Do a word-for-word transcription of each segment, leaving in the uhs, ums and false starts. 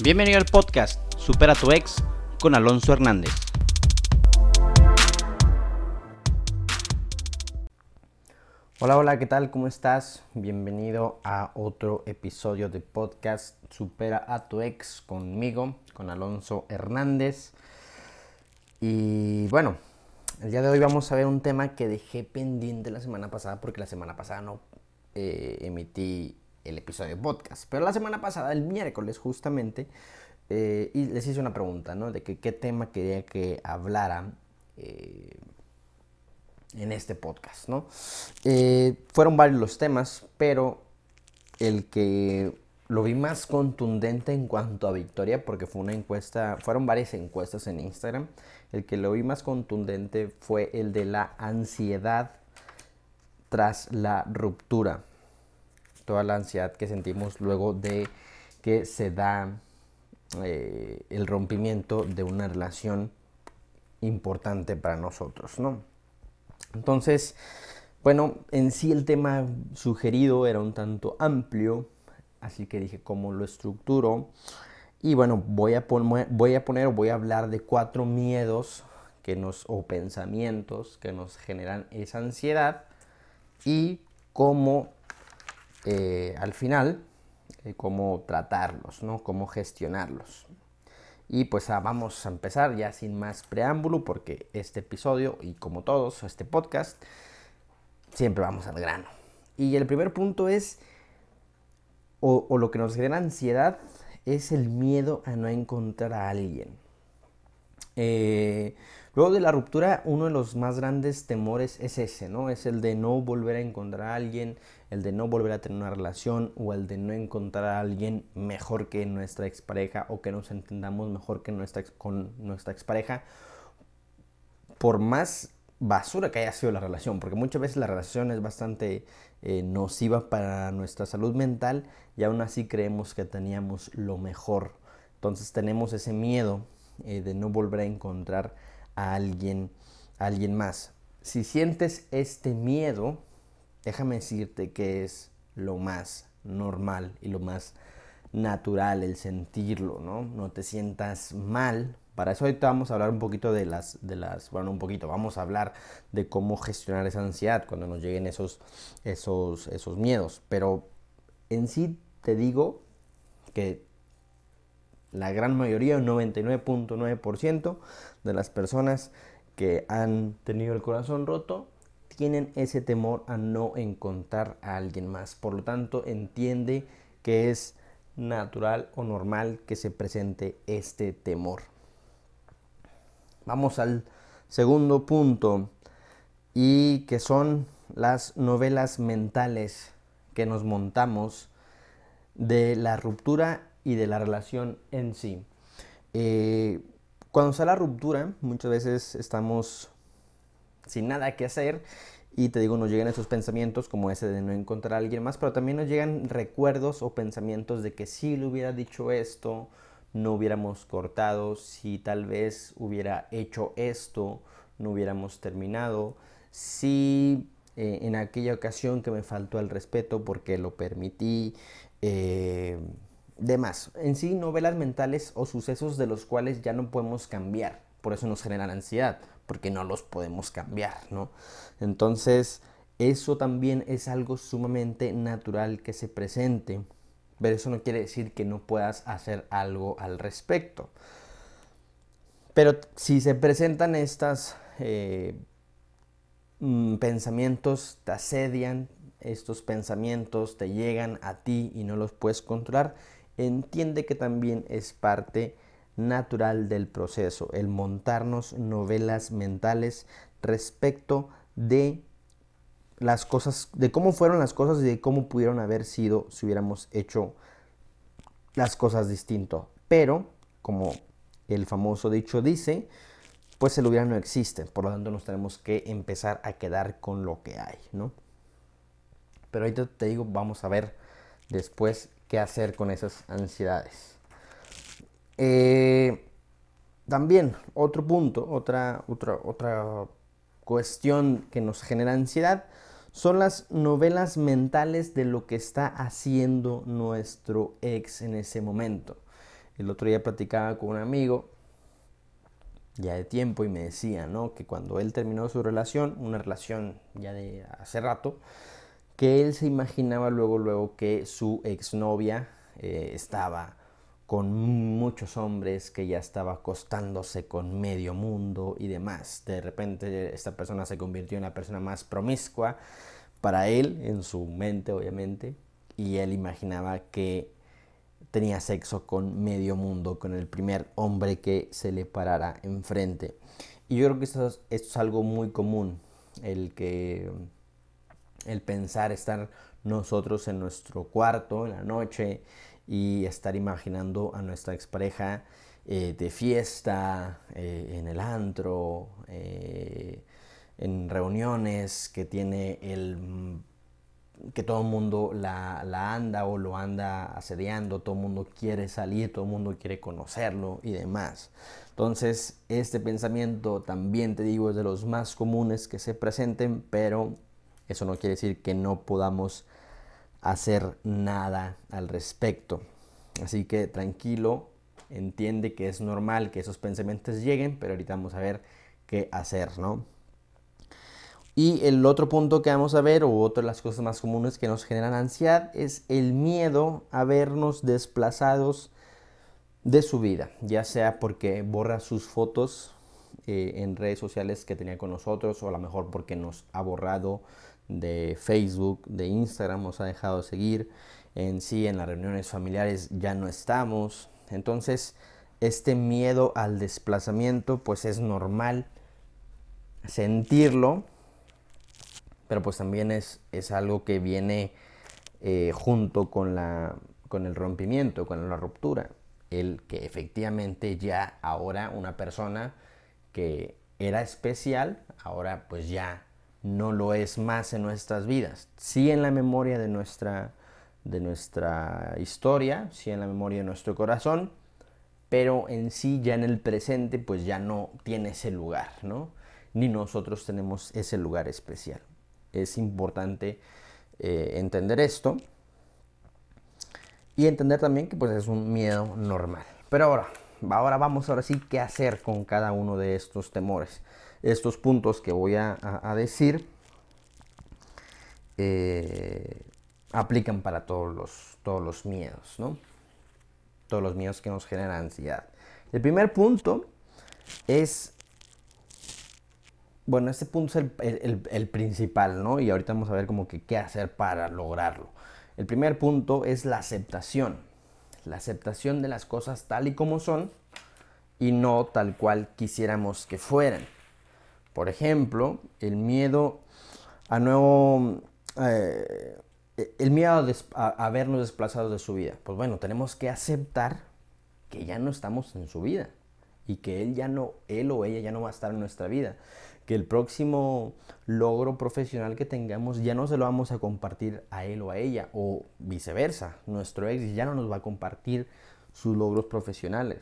Bienvenido al podcast Supera a tu ex con Alonso Hernández. Hola, hola, ¿qué tal? ¿Cómo estás? Bienvenido a otro episodio de podcast Supera a tu ex conmigo, con Alonso Hernández. Y bueno, el día de hoy vamos a ver un tema que dejé pendiente la semana pasada porque la semana pasada no eh, emití el episodio de podcast. Pero la semana pasada, el miércoles justamente, eh, y les hice una pregunta, ¿no? De que, qué tema quería que hablara eh, en este podcast, ¿no? Eh, fueron varios los temas, pero el que lo vi más contundente en cuanto a victoria, porque fue una encuesta, fueron varias encuestas en Instagram, el que lo vi más contundente fue el de la ansiedad tras la ruptura. Toda la ansiedad que sentimos luego de que se da eh, el rompimiento de una relación importante para nosotros, ¿no? Entonces, bueno, en sí el tema sugerido era un tanto amplio, así que dije cómo lo estructuro. Y bueno, voy a, poner, voy a poner, voy a hablar de cuatro miedos que nos, o pensamientos que nos generan esa ansiedad y cómo eh, al final, eh, cómo tratarlos, ¿no? Cómo gestionarlos. Y pues ah, vamos a empezar ya sin más preámbulo, porque este episodio, y como todos, este podcast, siempre vamos al grano. Y el primer punto es, o, o lo que nos genera ansiedad, es el miedo a no encontrar a alguien. Eh, luego de la ruptura, uno de los más grandes temores es ese, ¿no? Es el de no volver a encontrar a alguien, el de no volver a tener una relación, o el de no encontrar a alguien mejor que nuestra expareja, o que nos entendamos mejor que nuestra ex, con nuestra expareja, por más basura que haya sido la relación, porque muchas veces la relación es bastante eh, nociva para nuestra salud mental, y aún así creemos que teníamos lo mejor. Entonces tenemos ese miedo eh, de no volver a encontrar a alguien, a alguien más. Si sientes este miedo, déjame decirte que es lo más normal y lo más natural el sentirlo, ¿no? No te sientas mal. Para eso ahorita vamos a hablar un poquito de las, de las, bueno, un poquito, vamos a hablar de cómo gestionar esa ansiedad cuando nos lleguen esos, esos, esos miedos. Pero en sí te digo que la gran mayoría, un noventa y nueve punto nueve por ciento de las personas que han tenido el corazón roto tienen ese temor a no encontrar a alguien más. Por lo tanto, entiende que es natural o normal que se presente este temor. Vamos al segundo punto, y que son las novelas mentales que nos montamos de la ruptura y de la relación en sí. Eh, cuando está la ruptura, muchas veces estamos sin nada que hacer y te digo, nos llegan esos pensamientos como ese de no encontrar a alguien más, pero también nos llegan recuerdos o pensamientos de que si le hubiera dicho esto, no hubiéramos cortado, si tal vez hubiera hecho esto, no hubiéramos terminado, si eh, en aquella ocasión que me faltó el respeto porque lo permití, eh, demás. En sí, novelas mentales o sucesos de los cuales ya no podemos cambiar. Por eso nos generan ansiedad, porque no los podemos cambiar, ¿no? Entonces, eso también es algo sumamente natural que se presente, pero eso no quiere decir que no puedas hacer algo al respecto. Pero si se presentan estas eh, mm, pensamientos, te asedian, estos pensamientos te llegan a ti y no los puedes controlar, entiende que también es parte natural del proceso, el montarnos novelas mentales respecto de las cosas, de cómo fueron las cosas y de cómo pudieron haber sido si hubiéramos hecho las cosas distinto. Pero, como el famoso dicho dice, pues el hubiera no existe, por lo tanto nos tenemos que empezar a quedar con lo que hay, ¿no? Pero ahorita te digo, vamos a ver después qué hacer con esas ansiedades. Eh, también otro punto, otra, otra, otra cuestión que nos genera ansiedad son las novelas mentales de lo que está haciendo nuestro ex en ese momento. El otro día platicaba con un amigo ya de tiempo y me decía, ¿no? Que cuando él terminó su relación, una relación ya de hace rato, que él se imaginaba luego, luego que su exnovia eh, estaba con muchos hombres, que ya estaba acostándose con medio mundo y demás. De repente esta persona se convirtió en una persona más promiscua para él, en su mente obviamente, y él imaginaba que tenía sexo con medio mundo, con el primer hombre que se le parara enfrente. Y yo creo que esto es, esto es algo muy común, el que el pensar estar nosotros en nuestro cuarto en la noche y estar imaginando a nuestra expareja eh, de fiesta, eh, en el antro, eh, en reuniones, que tiene el que todo el mundo la, la anda o lo anda asediando, todo el mundo quiere salir, todo el mundo quiere conocerlo y demás. Entonces, este pensamiento también, te digo, es de los más comunes que se presenten, pero eso no quiere decir que no podamos hacer nada al respecto. Así que tranquilo, entiende que es normal que esos pensamientos lleguen, pero ahorita vamos a ver qué hacer, ¿no? Y el otro punto que vamos a ver, o otra de las cosas más comunes que nos generan ansiedad, es el miedo a vernos desplazados de su vida, ya sea porque borra sus fotos eh, en redes sociales que tenía con nosotros, o a lo mejor porque nos ha borrado de Facebook, de Instagram, nos ha dejado de seguir, en sí en las reuniones familiares ya no estamos. Entonces este miedo al desplazamiento pues es normal sentirlo, pero pues también es, es algo que viene eh, junto con, la, con el rompimiento, con la ruptura. El que efectivamente ya ahora una persona que era especial, ahora pues ya no lo es más en nuestras vidas. Sí en la memoria de nuestra, de nuestra historia, sí en la memoria de nuestro corazón, pero en sí ya en el presente pues ya no tiene ese lugar, ¿no? Ni nosotros tenemos ese lugar especial. Es importante eh, entender esto y entender también que pues es un miedo normal. Pero ahora, ahora vamos ahora sí qué hacer con cada uno de estos temores. Estos puntos que voy a, a, a decir eh, aplican para todos los, todos los miedos, ¿no? Todos los miedos que nos generan ansiedad. El primer punto es, bueno, este punto es el, el, el principal, ¿no? Y ahorita vamos a ver como que qué hacer para lograrlo. El primer punto es la aceptación. La aceptación de las cosas tal y como son y no tal cual quisiéramos que fueran. Por ejemplo, el miedo a nuevo... Eh, el miedo a, des, a, a vernos desplazados de su vida. Pues bueno, tenemos que aceptar que ya no estamos en su vida y que él ya no, él o ella ya no va a estar en nuestra vida, que el próximo logro profesional que tengamos ya no se lo vamos a compartir a él o a ella, o viceversa, nuestro ex ya no nos va a compartir sus logros profesionales.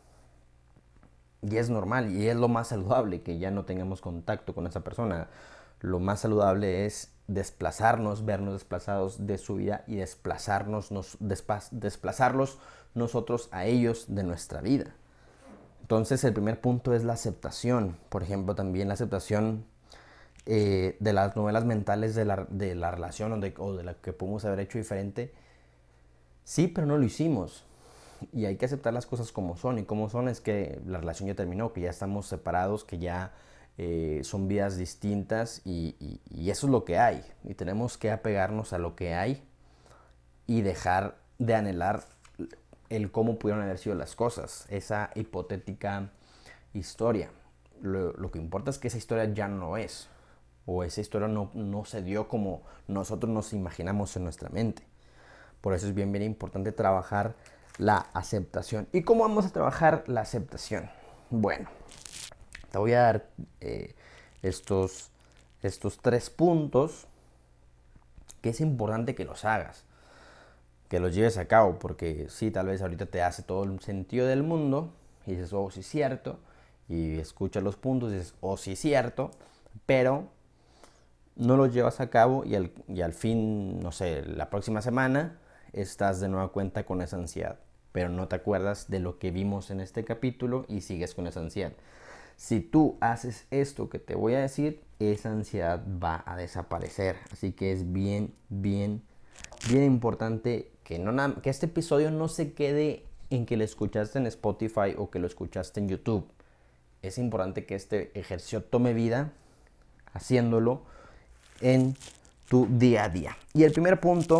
Y es normal y es lo más saludable que ya no tengamos contacto con esa persona. Lo más saludable es desplazarnos, vernos desplazados de su vida y desplazarnos, nos, despa- desplazarlos nosotros a ellos de nuestra vida. Entonces el primer punto es la aceptación. Por ejemplo, también la aceptación eh, de las novelas mentales de la, de la relación o de, o de la que podemos haber hecho diferente. Sí, pero no lo hicimos. Y hay que aceptar las cosas como son. Y como son es que la relación ya terminó, que ya estamos separados, que ya eh, son vidas distintas y, y, y eso es lo que hay. Y tenemos que apegarnos a lo que hay y dejar de anhelar el cómo pudieron haber sido las cosas, esa hipotética historia. Lo, lo que importa es que esa historia ya no es, o esa historia no, no se dio como nosotros nos imaginamos en nuestra mente. Por eso es bien, bien importante trabajar la aceptación. ¿Y cómo vamos a trabajar la aceptación? Bueno, te voy a dar eh, estos, estos tres puntos que es importante que los hagas, que los lleves a cabo, porque sí, tal vez ahorita te hace todo el sentido del mundo y dices, oh, sí es cierto, y escuchas los puntos y dices, oh, sí es cierto, pero no los llevas a cabo y al, y al fin, no sé, la próxima semana estás de nueva cuenta con esa ansiedad. pero no te acuerdas de lo que vimos en este capítulo y sigues con esa ansiedad. Si tú haces esto que te voy a decir, esa ansiedad va a desaparecer. Así que es bien, bien, bien importante que, no, que este episodio no se quede en que lo escuchaste en Spotify o que lo escuchaste en YouTube. Es importante que este ejercicio tome vida haciéndolo en tu día a día. Y el primer punto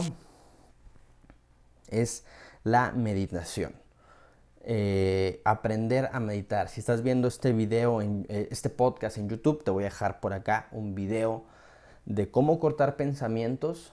es la meditación. Eh, aprender a meditar. Si estás viendo este video, en, eh, este podcast en YouTube, te voy a dejar por acá un video de cómo cortar pensamientos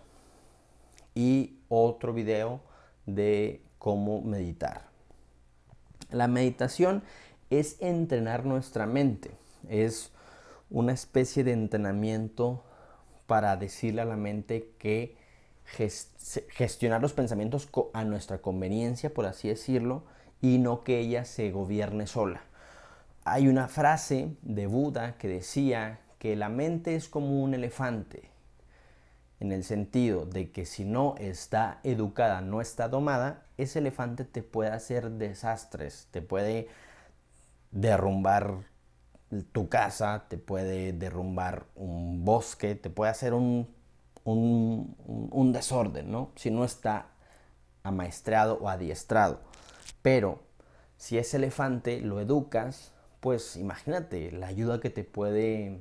y otro video de cómo meditar. La meditación es entrenar nuestra mente. Es una especie de entrenamiento para decirle a la mente que gest- gestionar los pensamientos a nuestra conveniencia, por así decirlo, y no que ella se gobierne sola. Hay una frase de Buda que decía que la mente es como un elefante, en el sentido de que si no está educada, no está domada, ese elefante te puede hacer desastres, te puede derrumbar tu casa, te puede derrumbar un bosque, te puede hacer un, un, un desorden, ¿no? Si no está amaestrado o adiestrado. Pero si ese elefante lo educas, pues imagínate la ayuda que te puede,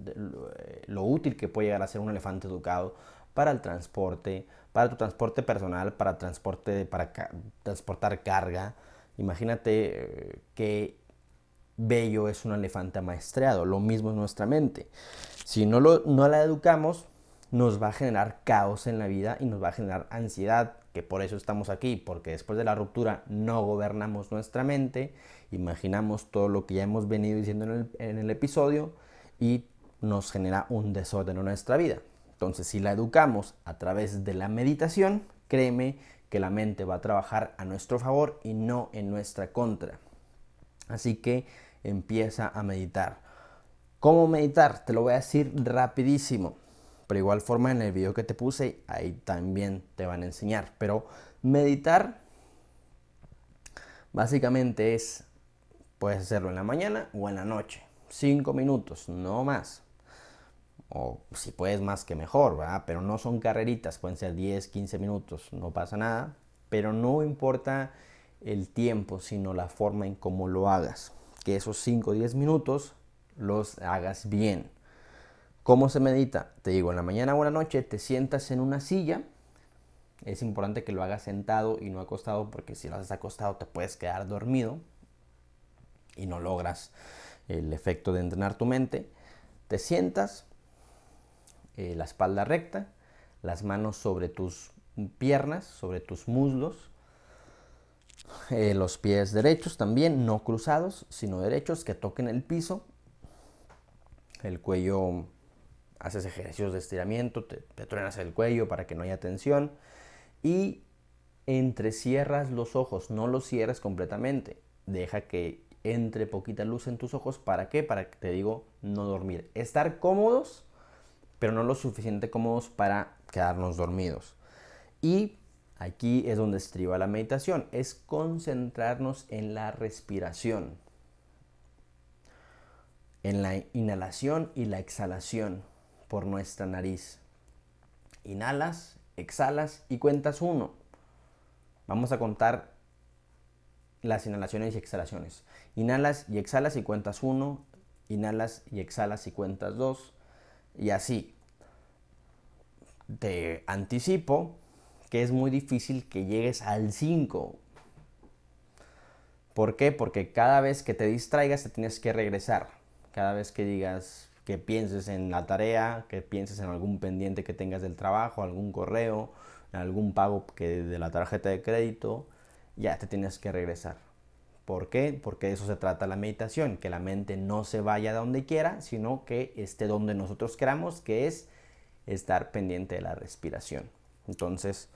lo útil que puede llegar a ser un elefante educado para el transporte, para tu transporte personal, para transporte, para ca- transportar carga. Imagínate eh, que bello es un elefante amaestrado. Lo mismo es nuestra mente. Si no, lo, no la educamos, nos va a generar caos en la vida y nos va a generar ansiedad, que por eso estamos aquí, porque después de la ruptura no gobernamos nuestra mente, imaginamos todo lo que ya hemos venido diciendo en el, en el episodio y nos genera un desorden en nuestra vida. Entonces, si la educamos a través de la meditación, créeme que la mente va a trabajar a nuestro favor y no en nuestra contra. Así que empieza a meditar. ¿Cómo meditar? Te lo voy a decir rapidísimo. Pero igual forma en el video que te puse, ahí también te van a enseñar. Pero meditar básicamente es, puedes hacerlo en la mañana o en la noche. Cinco minutos, no más. O si puedes más que mejor, ¿verdad? Pero no son carreritas, pueden ser diez, quince minutos, no pasa nada. Pero no importa el tiempo, sino la forma en cómo lo hagas. Que esos cinco o diez minutos los hagas bien. ¿Cómo se medita? Te digo, en la mañana o en la noche te sientas en una silla. Es importante que lo hagas sentado y no acostado, porque si lo haces acostado te puedes quedar dormido y no logras el efecto de entrenar tu mente. Te sientas, eh, la espalda recta, las manos sobre tus piernas, sobre tus muslos, eh, los pies derechos también, no cruzados, sino derechos, que toquen el piso, el cuello. Haces ejercicios de estiramiento, te, te truenas el cuello para que no haya tensión y entrecierras los ojos, no los cierres completamente, deja que entre poquita luz en tus ojos. ¿Para qué? Para que, te digo, no dormir. Estar cómodos, pero no lo suficiente cómodos para quedarnos dormidos. Y aquí es donde estriba la meditación, es concentrarnos en la respiración, en la inhalación y la exhalación por nuestra nariz. Inhalas, exhalas y cuentas uno. Vamos a contar las inhalaciones y exhalaciones. Inhalas y exhalas y cuentas uno. Inhalas y exhalas y cuentas dos. Y así. Te anticipo que es muy difícil que llegues al cinco. ¿Por qué? Porque cada vez que te distraigas te tienes que regresar. Cada vez que digas, que pienses en la tarea, que pienses en algún pendiente que tengas del trabajo, algún correo, algún pago que de la tarjeta de crédito, ya te tienes que regresar. ¿Por qué? Porque de eso se trata la meditación, que la mente no se vaya de donde quiera, sino que esté donde nosotros queramos, que es estar pendiente de la respiración. Entonces,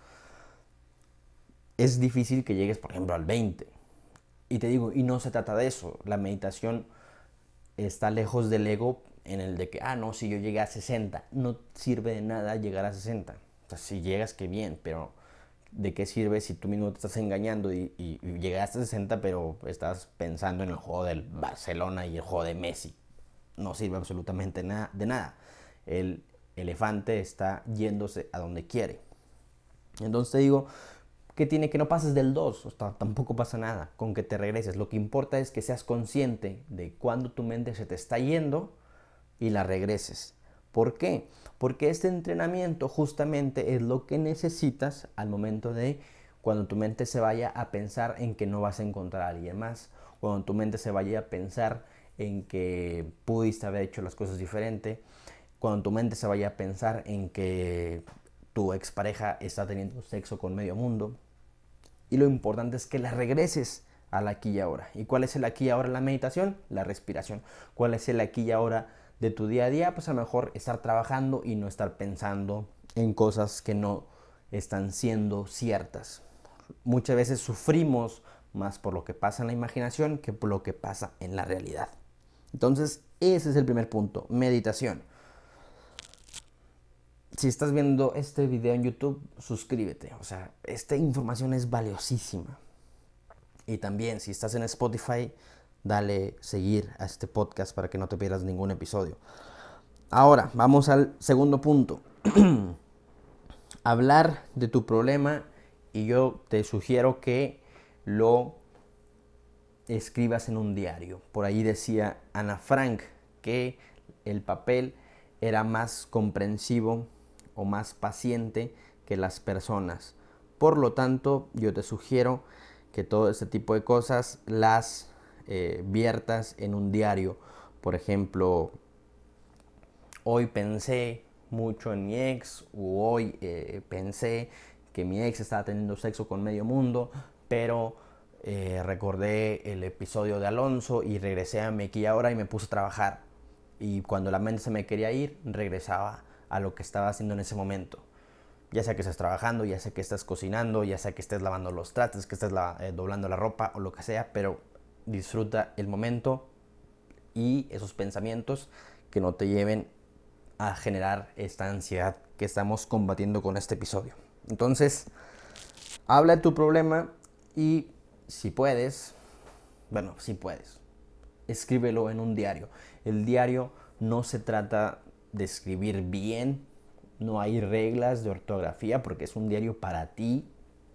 es difícil que llegues, por ejemplo, al veinte. Y te digo, y no se trata de eso. La meditación está lejos del ego, en el de que, ah, no, si yo llegué a sesenta, no sirve de nada llegar a sesenta. O sea, si llegas, qué bien, pero ¿de qué sirve si tú mismo te estás engañando y, y, y llegaste a sesenta pero estás pensando en el juego del Barcelona y el juego de Messi? No sirve absolutamente na- de nada. El elefante está yéndose a donde quiere. Entonces te digo, que tiene que no pases del dos, o sea, tampoco pasa nada con que te regreses. Lo que importa es que seas consciente de cuando tu mente se te está yendo y la regreses. ¿Por qué? Porque este entrenamiento justamente es lo que necesitas al momento de cuando tu mente se vaya a pensar en que no vas a encontrar a alguien más, cuando tu mente se vaya a pensar en que pudiste haber hecho las cosas diferente, cuando tu mente se vaya a pensar en que tu expareja está teniendo sexo con medio mundo. Y lo importante es que la regreses al aquí y ahora. ¿Y cuál es el aquí y ahora en la meditación? La respiración. ¿Cuál es el aquí y ahora de tu día a día? Pues a lo mejor estar trabajando y no estar pensando en cosas que no están siendo ciertas. Muchas veces sufrimos más por lo que pasa en la imaginación que por lo que pasa en la realidad. Entonces, ese es el primer punto, meditación. Si estás viendo este video en YouTube, suscríbete. O sea, esta información es valiosísima. Y también, si estás en Spotify, dale seguir a este podcast para que no te pierdas ningún episodio. Ahora, vamos al segundo punto. Hablar de tu problema, y yo te sugiero que lo escribas en un diario. Por ahí decía Ana Frank que el papel era más comprensivo o más paciente que las personas. Por lo tanto, yo te sugiero que todo este tipo de cosas las eh, viertas en un diario. Por ejemplo, hoy pensé mucho en mi ex, o hoy eh, pensé que mi ex estaba teniendo sexo con medio mundo, pero eh, recordé el episodio de Alonso y regresé a mi aquí y ahora y me puse a trabajar. Y cuando la mente se me quería ir, regresaba a lo que estaba haciendo en ese momento. Ya sea que estés trabajando, ya sea que estés cocinando, ya sea que estés lavando los trastes, que estés la, eh, doblando la ropa o lo que sea, pero disfruta el momento y esos pensamientos que no te lleven a generar esta ansiedad que estamos combatiendo con este episodio. Entonces, habla de tu problema y si puedes, bueno, si puedes, escríbelo en un diario. El diario no se trata de escribir bien, no hay reglas de ortografía porque es un diario para ti.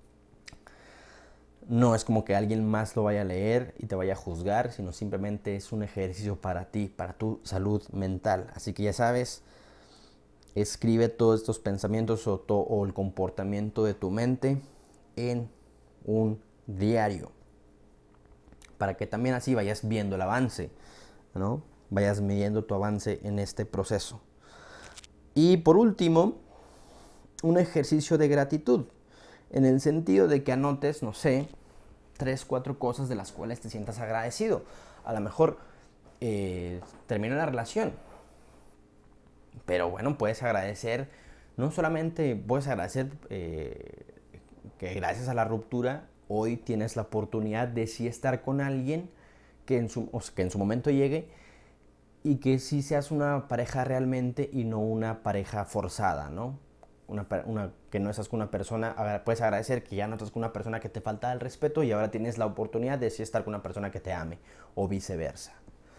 No es como que alguien más lo vaya a leer y te vaya a juzgar, sino simplemente es un ejercicio para ti, para tu salud mental. Así que ya sabes, escribe todos estos pensamientos o, to, o el comportamiento de tu mente en un diario, para que también así vayas viendo el avance, ¿no? Vayas midiendo tu avance en este proceso. Y por último, un ejercicio de gratitud, en el sentido de que anotes, no sé, tres, cuatro cosas de las cuales te sientas agradecido. A lo mejor eh, termina la relación, pero bueno, puedes agradecer, no solamente puedes agradecer eh, que gracias a la ruptura hoy tienes la oportunidad de sí estar con alguien que en su, o sea, que en su momento llegue y que sí seas una pareja realmente y no una pareja forzada, ¿no? Una, una, que no estás con una persona, puedes agradecer que ya no estás con una persona que te falta el respeto y ahora tienes la oportunidad de sí estar con una persona que te ame o viceversa.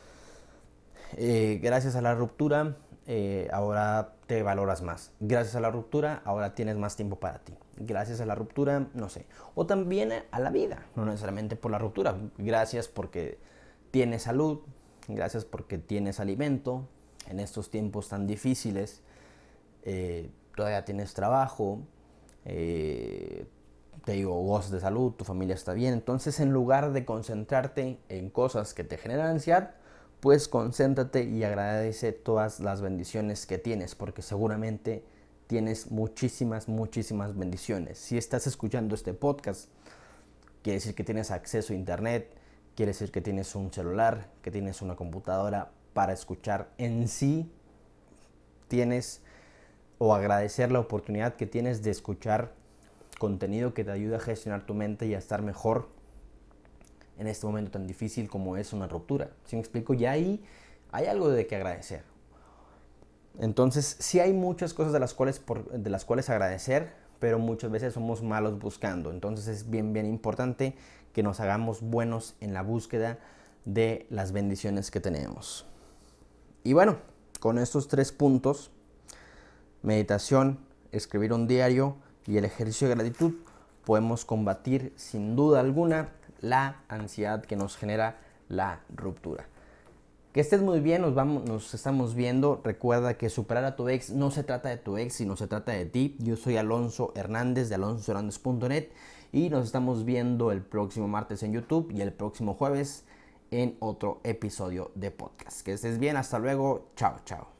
Eh, gracias a la ruptura, eh, ahora te valoras más. Gracias a la ruptura, ahora tienes más tiempo para ti. Gracias a la ruptura, no sé. O también a la vida, no necesariamente por la ruptura. Gracias porque tienes salud, gracias porque tienes alimento. En estos tiempos tan difíciles, eh, todavía tienes trabajo, eh, te digo, gozas de salud, tu familia está bien. Entonces, en lugar de concentrarte en cosas que te generan ansiedad, pues concéntrate y agradece todas las bendiciones que tienes, porque seguramente tienes muchísimas, muchísimas bendiciones. Si estás escuchando este podcast, quiere decir que tienes acceso a internet, quiere decir que tienes un celular, que tienes una computadora para escuchar. En sí, tienes o agradecer la oportunidad que tienes de escuchar contenido que te ayude a gestionar tu mente y a estar mejor en este momento tan difícil como es una ruptura. ¿Sí me explico? Ya ahí hay algo de que agradecer. Entonces, sí hay muchas cosas de las cuales, por, de las cuales agradecer, pero muchas veces somos malos buscando. Entonces es bien, bien importante que nos hagamos buenos en la búsqueda de las bendiciones que tenemos. Y bueno, con estos tres puntos, meditación, escribir un diario y el ejercicio de gratitud, podemos combatir sin duda alguna la ansiedad que nos genera la ruptura. Que estés muy bien, nos, vamos, nos estamos viendo. Recuerda que superar a tu ex no se trata de tu ex, sino se trata de ti. Yo soy Alonso Hernández de alonso hernández punto net y nos estamos viendo el próximo martes en YouTube y el próximo jueves en otro episodio de podcast. Que estés bien, hasta luego, chao, chao.